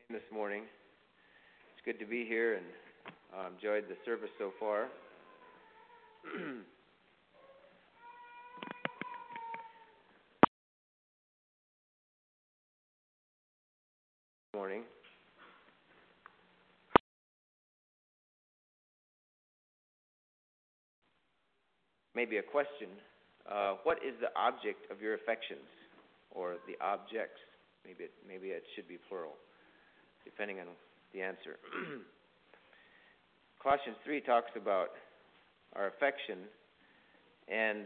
This morning. It's good to be here and enjoyed the service so far. Morning. Maybe a question. What is the object of your affections? Or the objects? Maybe it should be plural, depending on the answer. Colossians 3 talks about our affection, and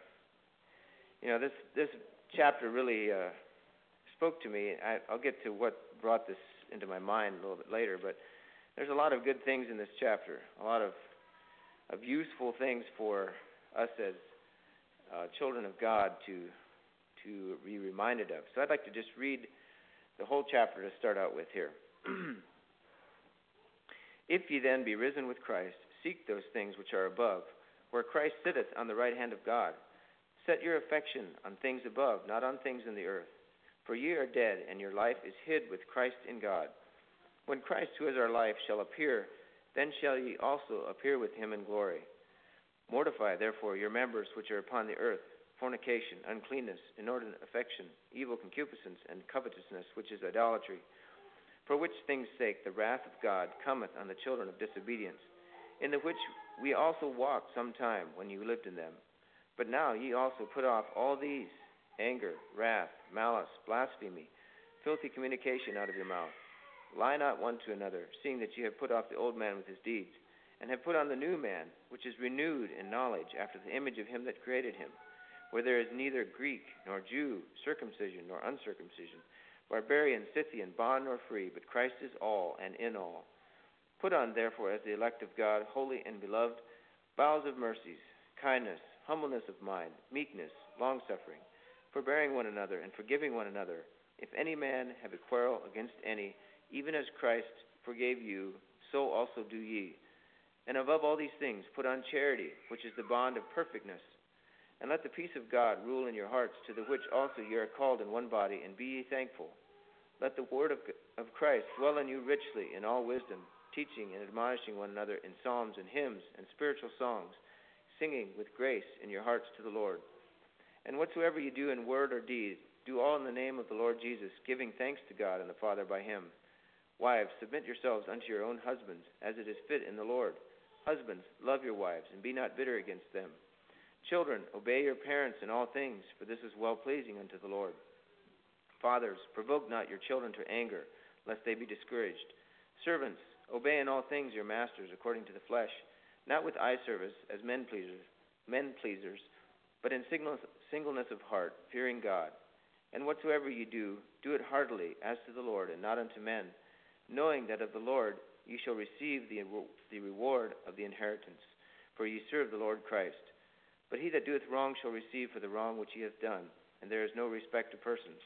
this chapter really spoke to me. I'll get to what brought this into my mind a little bit later, but there's a lot of good things in this chapter, a lot of useful things for us as children of God to be reminded of. So I'd like to just read the whole chapter to start out with here. If ye then be risen with Christ, seek those things which are above, where Christ sitteth on the right hand of God. Set your affection on things above, not on things in the earth. For ye are dead, and your life is hid with Christ in God. When Christ, who is our life, shall appear, then shall ye also appear with him in glory. Mortify, therefore, your members which are upon the earth, fornication, uncleanness, inordinate affection, evil concupiscence, and covetousness, which is idolatry. For which things' sake the wrath of God cometh on the children of disobedience, in the which we also walked sometime when you lived in them. But now ye also put off all these: anger, wrath, malice, blasphemy, filthy communication out of your mouth. Lie not one to another, seeing that ye have put off the old man with his deeds, and have put on the new man, which is renewed in knowledge after the image of him that created him, where there is neither Greek nor Jew, circumcision nor uncircumcision, barbarian, Scythian, bond nor free, but Christ is all and in all. Put on, therefore, as the elect of God, holy and beloved, bowels of mercies, kindness, humbleness of mind, meekness, longsuffering, forbearing one another and forgiving one another. If any man have a quarrel against any, even as Christ forgave you, so also do ye. And above all these things put on charity, which is the bond of perfectness. And let the peace of God rule in your hearts, to the which also ye are called in one body, and be ye thankful. Let the word of Christ dwell in you richly in all wisdom, teaching and admonishing one another in psalms and hymns and spiritual songs, singing with grace in your hearts to the Lord. And whatsoever ye do in word or deed, do all in the name of the Lord Jesus, giving thanks to God and the Father by him. Wives, submit yourselves unto your own husbands, as it is fit in the Lord. Husbands, love your wives, and be not bitter against them. Children, obey your parents in all things, for this is well-pleasing unto the Lord. Fathers, provoke not your children to anger, lest they be discouraged. Servants, obey in all things your masters according to the flesh, not with eye service as men pleasers, but in singleness of heart, fearing God. And whatsoever ye do, do it heartily, as to the Lord, and not unto men, knowing that of the Lord ye shall receive the reward of the inheritance, for ye serve the Lord Christ. But he that doeth wrong shall receive for the wrong which he hath done, and there is no respect of persons.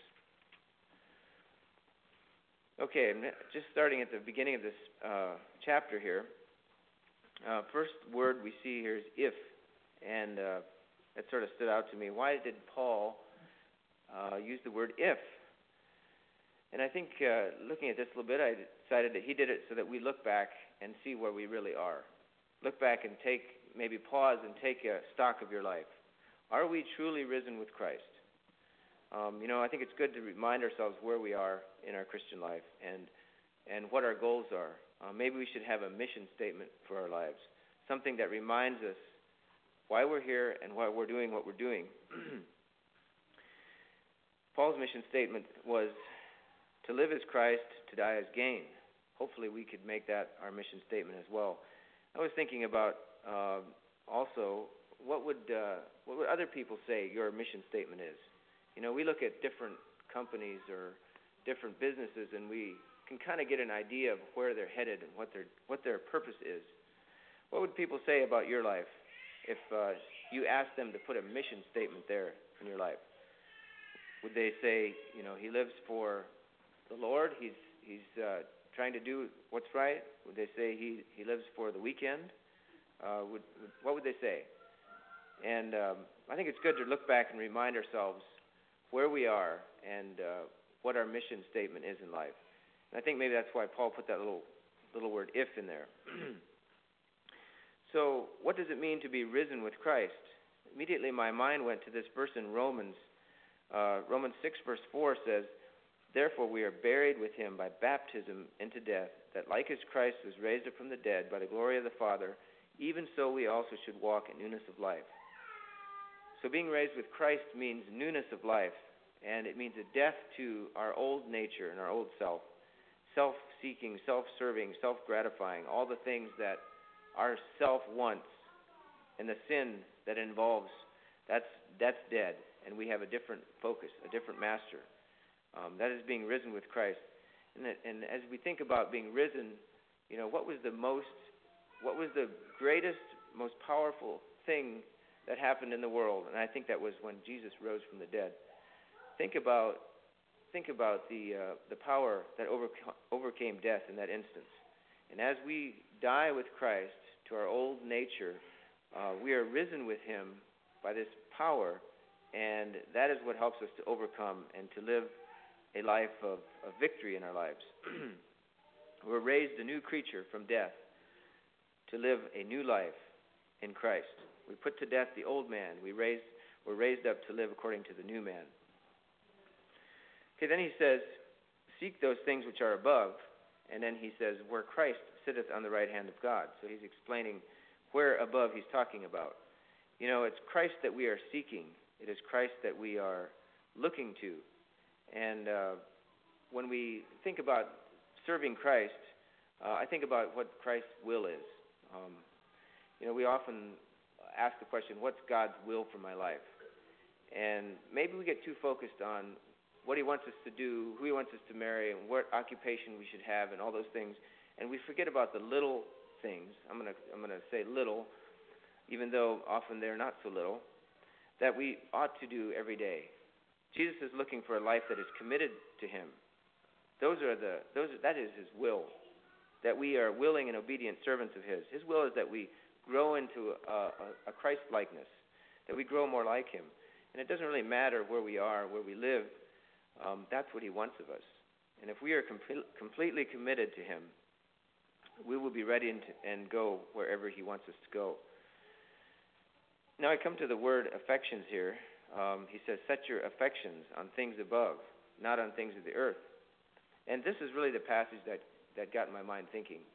Okay, just starting at the beginning of this chapter here. First word we see here is if, and that sort of stood out to me. Why did Paul use the word if? And I think looking at this a little bit, I decided that he did it so that we look back and see where we really are. Look back and maybe pause and take a stock of your life. Are we truly risen with Christ? I think it's good to remind ourselves where we are in our Christian life and what our goals are. Maybe we should have a mission statement for our lives, something that reminds us why we're here and why we're doing what we're doing. Paul's mission statement was, to live as Christ, to die as gain. Hopefully we could make that our mission statement as well. I was thinking about also what would other people say your mission statement is. We look at different companies or different businesses, and we can kind of get an idea of where they're headed and what their purpose is. What would people say about your life if you asked them to put a mission statement there in your life? Would they say, he lives for the Lord, he's trying to do what's right? Would they say he lives for the weekend? What would they say? And I think it's good to look back and remind ourselves where we are and what our mission statement is in life. I think maybe that's why Paul put that little word if in there. So what does it mean to be risen with Christ? Immediately my mind went to this verse in Romans. Romans 6 verse 4 says, "Therefore we are buried with him by baptism into death, that like as Christ was raised up from the dead by the glory of the Father, even so we also should walk in newness of life." So being raised with Christ means newness of life, and it means a death to our old nature and our old self. Self-seeking, self-serving, self-gratifying, all the things that our self wants, and the sin that involves, that's dead, and we have a different focus, a different master. That is being risen with Christ. And as we think about being risen, what was the greatest, most powerful thing that happened in the world? And I think that was when Jesus rose from the dead. Think about the power that overcame death in that instance. And as we die with Christ to our old nature, we are risen with him by this power, and that is what helps us to overcome and to live a life of victory in our lives. We're raised a new creature from death to live a new life in Christ. We put to death the old man. We're raised up to live according to the new man. Okay, then he says, "Seek those things which are above," and then he says, "where Christ sitteth on the right hand of God." So he's explaining where above he's talking about. It's Christ that we are seeking. It is Christ that we are looking to. And when we think about serving Christ, I think about what Christ's will is. We often ask the question, what's God's will for my life? And maybe we get too focused on what he wants us to do, who he wants us to marry, and what occupation we should have, and all those things. And we forget about the little things. I'm gonna say little, even though often they're not so little, that we ought to do every day. Jesus is looking for a life that is committed to him. That is his will, that we are willing and obedient servants of his. His will is that we grow into a Christ-likeness, that we grow more like him. And it doesn't really matter where we are, where we live. That's what he wants of us. And if we are completely committed to him, we will be ready and go wherever he wants us to go. Now I come to the word affections here. He says, "Set your affections on things above, not on things of the earth." And this is really the passage that got my mind thinking.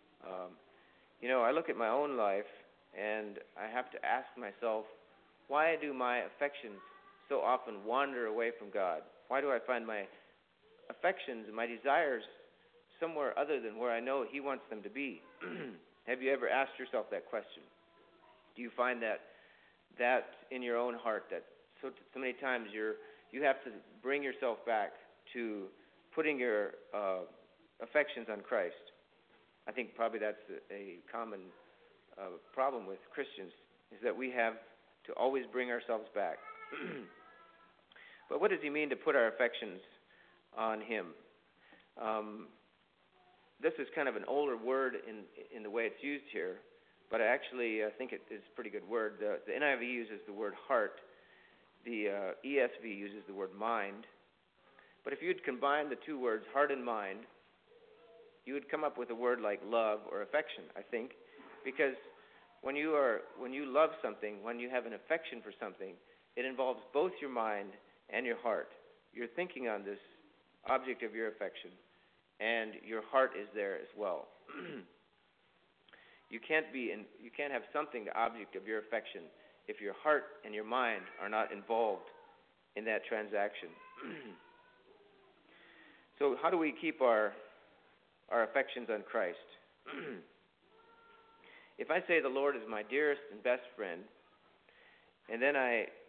I look at my own life, and I have to ask myself, why do my affections so often wander away from God? Why do I find my affections and my desires somewhere other than where I know he wants them to be? Have you ever asked yourself that question? Do you find that in your own heart, that so many times you have to bring yourself back to putting your affections on Christ? I think probably that's a common problem with Christians, is that we have to always bring ourselves back. But what does he mean to put our affections on him? This is kind of an older word in the way it's used here, but I think it is a pretty good word. The NIV uses the word heart. The ESV uses the word mind. But if you'd combine the two words, heart and mind, you would come up with a word like love or affection, I think, because when you love something, when you have an affection for something, it involves both your mind and your heart. You're thinking on this object of your affection, and your heart is there as well. You can't have something the object of your affection if your heart and your mind are not involved in that transaction. So how do we keep our affections on Christ? If I say the Lord is my dearest and best friend, and then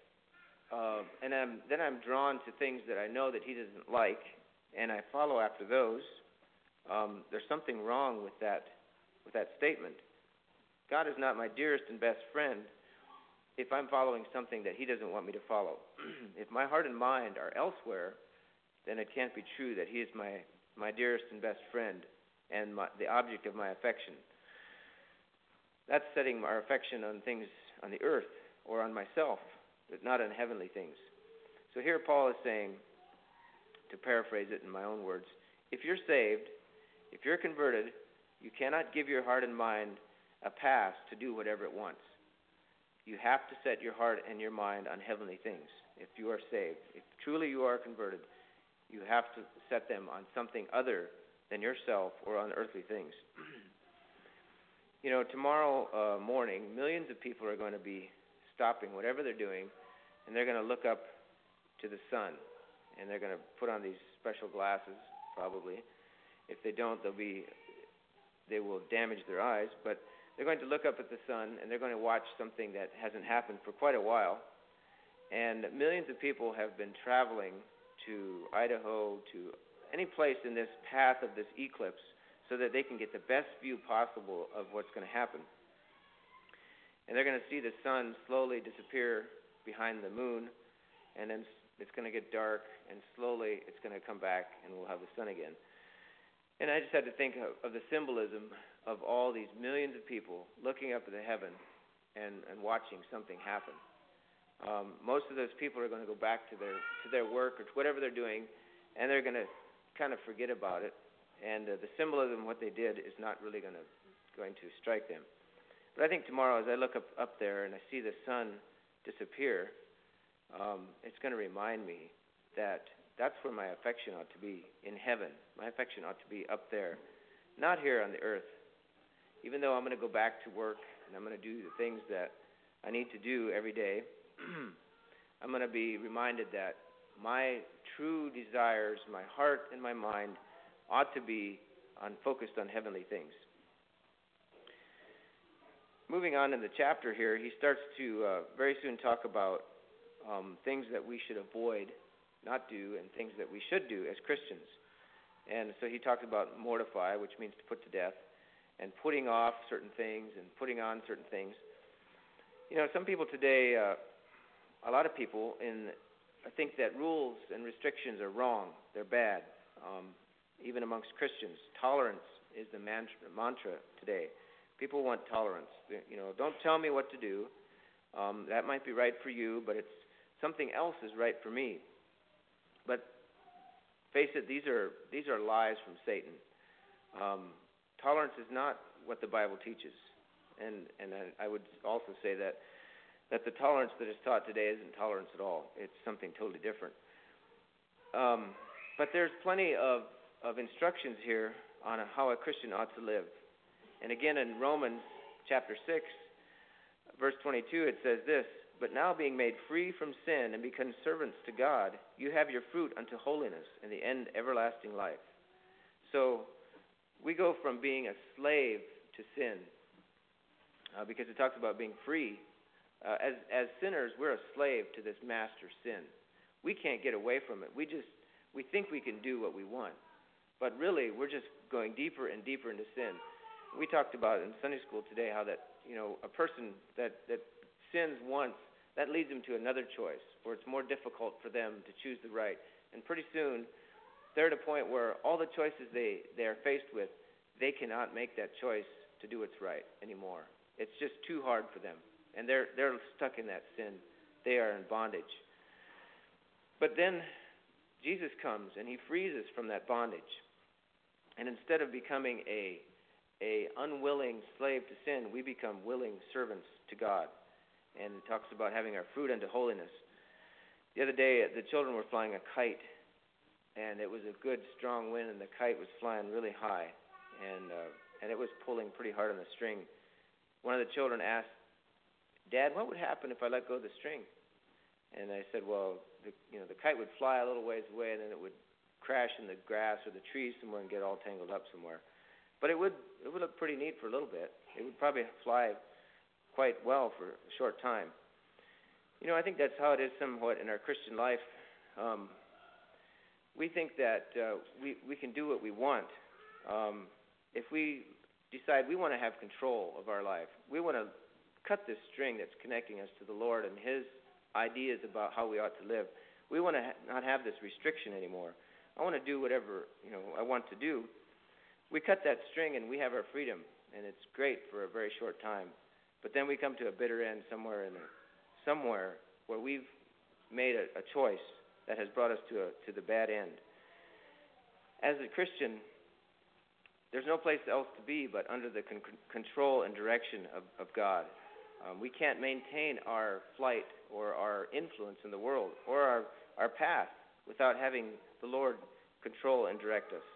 I'm drawn to things that I know that he doesn't like, and I follow after those, there's something wrong with that statement. God is not my dearest and best friend if I'm following something that he doesn't want me to follow. If my heart and mind are elsewhere, then it can't be true that he is my dearest and best friend and the object of my affection. That's setting our affection on things on the earth or on myself, but not on heavenly things. So here Paul is saying, to paraphrase it in my own words, if you're saved If you're converted, you cannot give your heart and mind a pass to do whatever it wants. You have to set your heart and your mind on heavenly things if you are saved. If truly you are converted, you have to set them on something other than yourself or on earthly things. Tomorrow morning, millions of people are going to be stopping whatever they're doing, and they're going to look up to the sun, and they're going to put on these special glasses, probably. If they don't, they will damage their eyes, but they're going to look up at the sun, and they're going to watch something that hasn't happened for quite a while. And millions of people have been traveling to Idaho, to any place in this path of this eclipse, so that they can get the best view possible of what's going to happen. And they're going to see the sun slowly disappear behind the moon, and then it's going to get dark, and slowly it's going to come back, and we'll have the sun again. And I just had to think of the symbolism of all these millions of people looking up at the heaven and watching something happen. Most of those people are going to go back to their work or to whatever they're doing, and they're going to kind of forget about it. And the symbolism of what they did is not really going to strike them. But I think tomorrow, as I look up there and I see the sun disappear, it's going to remind me that that's where my affection ought to be, in heaven. My affection ought to be up there, not here on the earth. Even though I'm going to go back to work and I'm going to do the things that I need to do every day, I'm going to be reminded that my true desires, my heart and my mind ought to be focused on heavenly things. Moving on in the chapter here, he starts to very soon talk about things that we should avoid, not do, and things that we should do as Christians. And so he talked about mortify, which means to put to death, and putting off certain things and putting on certain things. Some people today, a lot of people, think that rules and restrictions are wrong. They're bad. Even amongst Christians, tolerance is the mantra today. People want tolerance. Don't tell me what to do. That might be right for you, but it's something else is right for me. But face it, these are lies from Satan. Tolerance is not what the Bible teaches, and I would also say that the tolerance that is taught today isn't tolerance at all. It's something totally different. But there's plenty of instructions here on how a Christian ought to live. And again, in Romans chapter 6, verse 22, it says this, "But now being made free from sin and become servants to God, you have your fruit unto holiness, and the end everlasting life." So we go from being a slave to sin, because it talks about being free. As sinners, we're a slave to this master sin. We can't get away from it. We think we can do what we want. But really, we're just going deeper and deeper into sin. We talked about in Sunday school today how that, a person that sins once, that leads them to another choice, where it's more difficult for them to choose the right. And pretty soon, they're at a point where all the choices they are faced with, they cannot make that choice to do what's right anymore. It's just too hard for them. And they're stuck in that sin. They are in bondage. But then Jesus comes and he frees us from that bondage. And instead of becoming a unwilling slave to sin, we become willing servants to God. And it talks about having our fruit unto holiness. The other day, the children were flying a kite, and it was a good, strong wind, and the kite was flying really high, and it was pulling pretty hard on the string. One of the children asked, "Dad, what would happen if I let go of the string?" And I said, "Well, the kite would fly a little ways away, and then it would crash in the grass or the trees somewhere and get all tangled up somewhere. But it would look pretty neat for a little bit. It would probably fly quite well for a short time." I think that's how it is somewhat in our Christian life. We think that we can do what we want. If we decide we want to have control of our life, we want to cut this string that's connecting us to the Lord and His ideas about how we ought to live. We want to not have this restriction anymore. I want to do whatever I want to do. We cut that string and we have our freedom, and it's great for a very short time. But then we come to a bitter end somewhere where we've made a choice that has brought us to the bad end. As a Christian, there's no place else to be but under the control and direction of God. We can't maintain our flight or our influence in the world or our path without having the Lord control and direct us.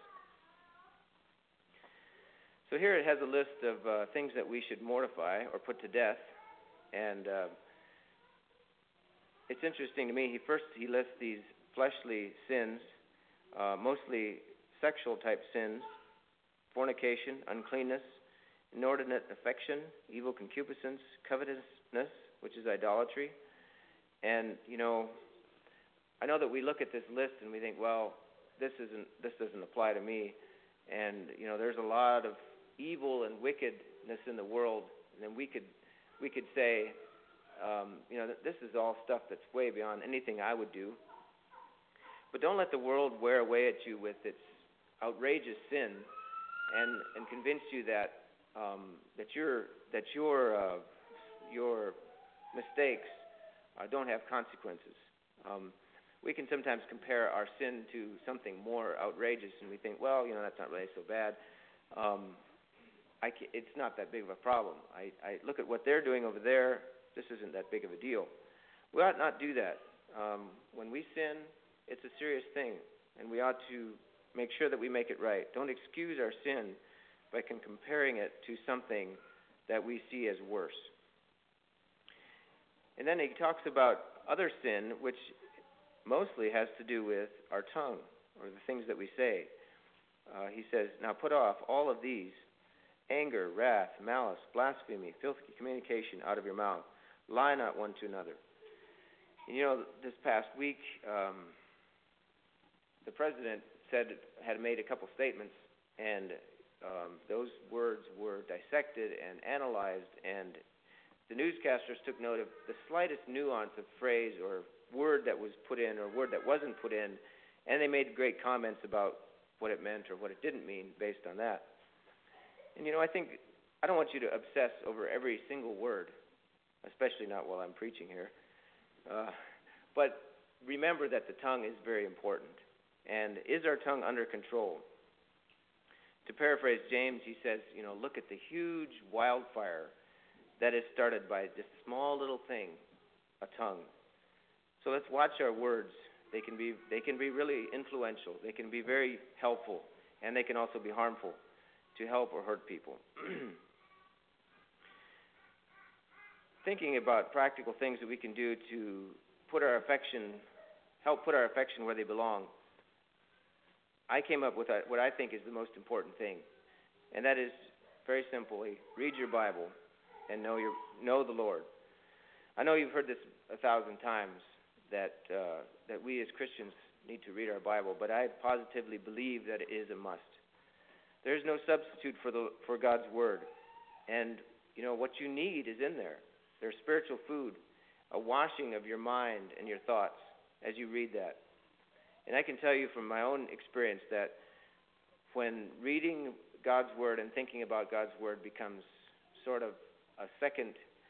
So here it has a list of things that we should mortify or put to death. And it's interesting to me, he lists these fleshly sins, mostly sexual type sins, fornication, uncleanness, inordinate affection, evil concupiscence, covetousness, which is idolatry. And, I know that we look at this list and we think, well, this doesn't apply to me. And, there's a lot of evil and wickedness in the world. And then we could say, this is all stuff that's way beyond anything I would do. But don't let the world wear away at you with its outrageous sin and convince you that your mistakes don't have consequences. We can sometimes compare our sin to something more outrageous, and we think, well, that's not really so bad. It's not that big of a problem. I look at what they're doing over there. This isn't that big of a deal. We ought not do that. When we sin, it's a serious thing, and we ought to make sure that we make it right. Don't excuse our sin by comparing it to something that we see as worse. And then he talks about other sin, which mostly has to do with our tongue or the things that we say. He says, now put off all of these: anger, wrath, malice, blasphemy, filthy communication out of your mouth. Lie not one to another. And this past week, the president had made a couple statements, and those words were dissected and analyzed, and the newscasters took note of the slightest nuance of phrase or word that was put in or word that wasn't put in, and they made great comments about what it meant or what it didn't mean based on that. And I don't want you to obsess over every single word, especially not while I'm preaching here. But remember that the tongue is very important. And is our tongue under control? To paraphrase James, he says, look at the huge wildfire that is started by just a small little thing, a tongue. So let's watch our words. They can be really influential. They can be very helpful, and they can also be harmful to help or hurt people. Thinking about practical things that we can do to help put our affection where they belong, I came up with what I think is the most important thing, and that is very simply, read your Bible and know the Lord. I know you've heard this 1,000 times that we as Christians need to read our Bible, but I positively believe that it is a must. There is no substitute for God's Word, and what you need is in there. There's spiritual food, a washing of your mind and your thoughts as you read that. And I can tell you from my own experience that when reading God's Word and thinking about God's Word becomes sort of a second,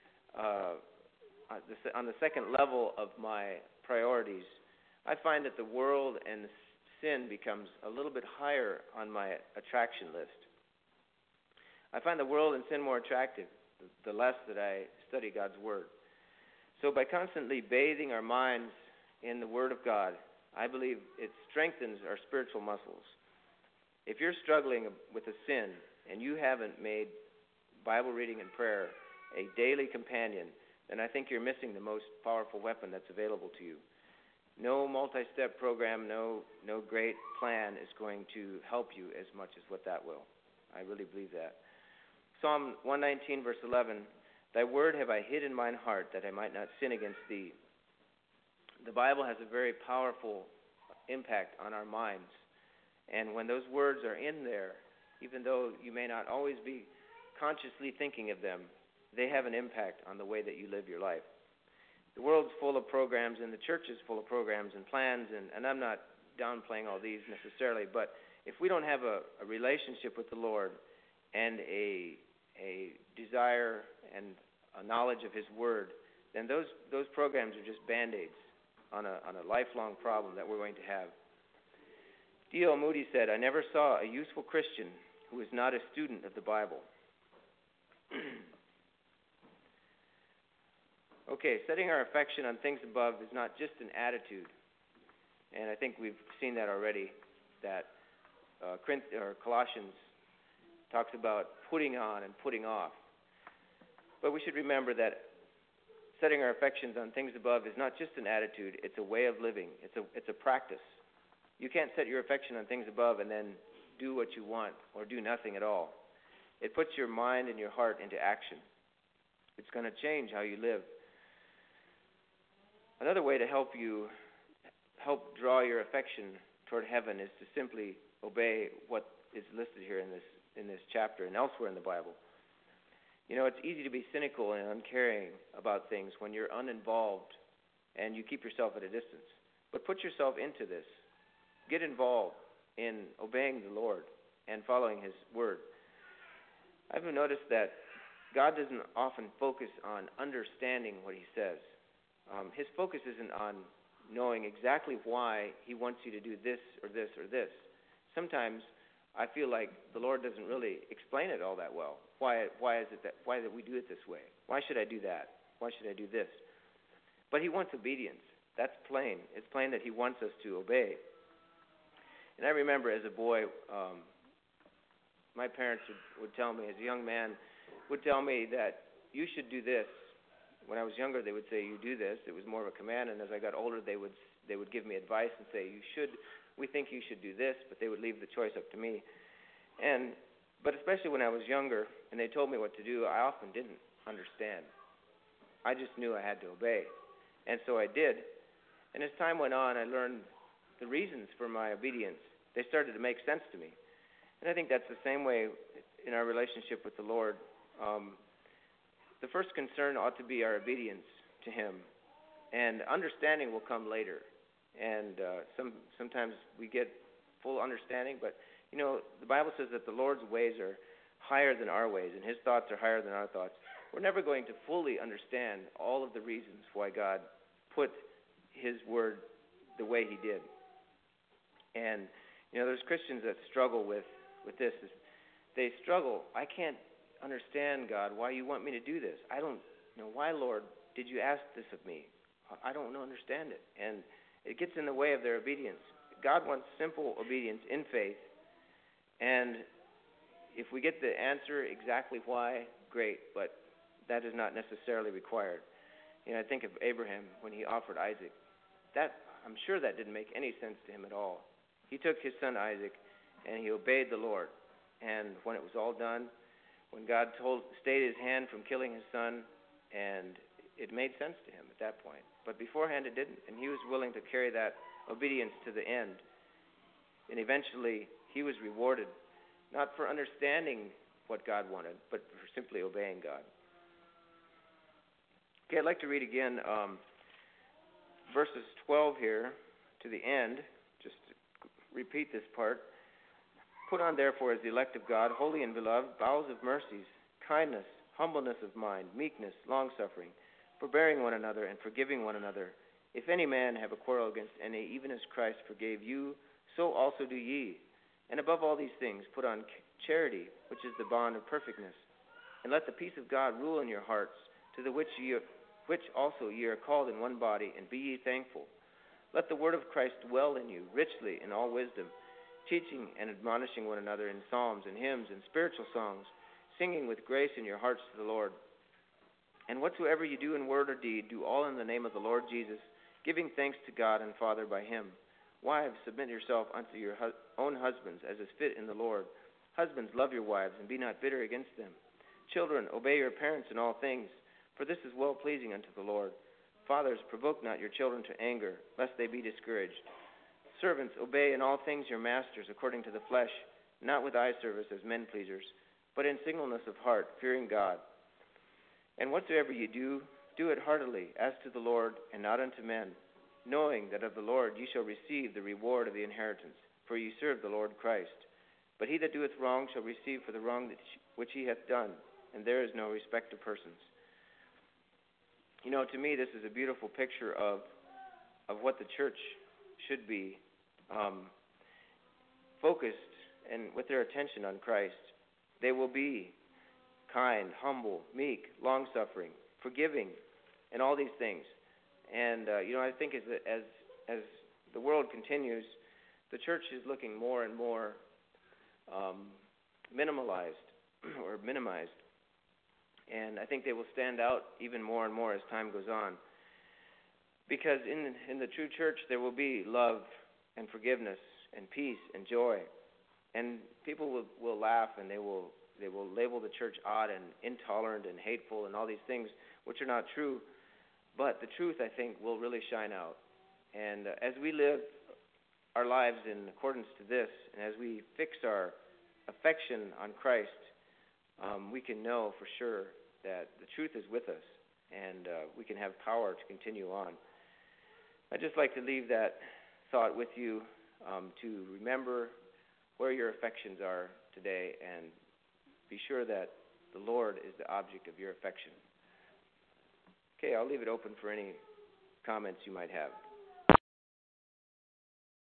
on the second level of my priorities, I find that the world and sin becomes a little bit higher on my attraction list. I find the world and sin more attractive the less that I study God's Word. So by constantly bathing our minds in the Word of God, I believe it strengthens our spiritual muscles. If you're struggling with a sin and you haven't made Bible reading and prayer a daily companion, then I think you're missing the most powerful weapon that's available to you. No multi-step program, no great plan is going to help you as much as what that will. I really believe that. Psalm 119, verse 11, Thy word have I hid in mine heart, that I might not sin against thee. The Bible has a very powerful impact on our minds. And when those words are in there, even though you may not always be consciously thinking of them, they have an impact on the way that you live your life. The world's full of programs, and the church is full of programs and plans, and I'm not downplaying all these necessarily, but if we don't have a relationship with the Lord and a desire and a knowledge of His Word, then those programs are just Band-Aids on a lifelong problem that we're going to have. D.L. Moody said, I never saw a useful Christian who who is not a student of the Bible. Okay, setting our affection on things above is not just an attitude. And I think we've seen that already, that Colossians talks about putting on and putting off. But we should remember that setting our affections on things above is not just an attitude, it's a way of living. It's a practice. You can't set your affection on things above and then do what you want or do nothing at all. It puts your mind and your heart into action. It's going to change how you live. Another way to help draw your affection toward heaven is to simply obey what is listed here in this chapter and elsewhere in the Bible. You know, it's easy to be cynical and uncaring about things when you're uninvolved and you keep yourself at a distance. But put yourself into this. Get involved in obeying the Lord and following His Word. I've noticed that God doesn't often focus on understanding what He says. His focus isn't on knowing exactly why He wants you to do this or this or this. Sometimes I feel like the Lord doesn't really explain it all that well. Why that we do it this way? Why should I do that? Why should I do this? But He wants obedience. That's plain. It's plain that He wants us to obey. And I remember as a boy, my parents would tell me, as a young man, would tell me that you should do this. When I was younger, they would say, you do this. It was more of a command. And as I got older, they would give me advice and say, we think you should do this, but they would leave the choice up to me. But especially when I was younger and they told me what to do, I often didn't understand. I just knew I had to obey. And so I did. And as time went on, I learned the reasons for my obedience. They started to make sense to me. And I think that's the same way in our relationship with the Lord. The first concern ought to be our obedience to Him. And understanding will come later. And sometimes we get full understanding, but you know, the Bible says that the Lord's ways are higher than our ways, and His thoughts are higher than our thoughts. We're never going to fully understand all of the reasons why God put His Word the way He did. And you know, there's Christians that struggle with this. They struggle. I can't understand, God, why you want me to do this. I don't know why, Lord, did you ask this of me? I don't understand it. And it gets in the way of their obedience. God wants simple obedience in faith. And if we get the answer exactly why, great, but that is not necessarily required. You know, I think of Abraham when he offered Isaac. I'm sure that didn't make any sense to him at all. He took his son Isaac and he obeyed the Lord. And when it was all done, when God stayed his hand from killing his son, and it made sense to him at that point. But beforehand it didn't, and he was willing to carry that obedience to the end. And eventually he was rewarded, not for understanding what God wanted, but for simply obeying God. Okay, I'd like to read again verses 12 here to the end, just to repeat this part. Put on, therefore, as the elect of God, holy and beloved, bowels of mercies, kindness, humbleness of mind, meekness, long-suffering, forbearing one another and forgiving one another. If any man have a quarrel against any, even as Christ forgave you, so also do ye. And above all these things, put on charity, which is the bond of perfectness. And let the peace of God rule in your hearts, to the which also ye are called in one body, and be ye thankful. Let the word of Christ dwell in you richly in all wisdom, teaching and admonishing one another in psalms and hymns and spiritual songs, singing with grace in your hearts to the Lord. And whatsoever you do in word or deed, do all in the name of the Lord Jesus, giving thanks to God and Father by Him. Wives, submit yourself unto your own husbands, as is fit in the Lord. Husbands, love your wives, and be not bitter against them. Children, obey your parents in all things, for this is well-pleasing unto the Lord. Fathers, provoke not your children to anger, lest they be discouraged. Servants, obey in all things your masters according to the flesh, not with eye service as men pleasers, but in singleness of heart, fearing God. And whatsoever ye do, do it heartily, as to the Lord, and not unto men, knowing that of the Lord ye shall receive the reward of the inheritance, for ye serve the Lord Christ. But he that doeth wrong shall receive for the wrong which he hath done, and there is no respect of persons. You know, to me, this is a beautiful picture of what the church should be focused and with their attention on Christ, they will be kind, humble, meek, long-suffering, forgiving, and all these things. And I think as the world continues, the church is looking more and more minimalized or minimized. And I think they will stand out even more and more as time goes on. Because in the true church, there will be love and forgiveness and peace and joy. And people will laugh, and they will label the church odd and intolerant and hateful and all these things, which are not true. But the truth, I think, will really shine out. And as we live our lives in accordance to this, and as we fix our affection on Christ, we can know for sure that the truth is with us, and we can have power to continue on. I'd just like to leave that thought with you, to remember where your affections are today, and be sure that the Lord is the object of your affection. Okay, I'll leave it open for any comments you might have.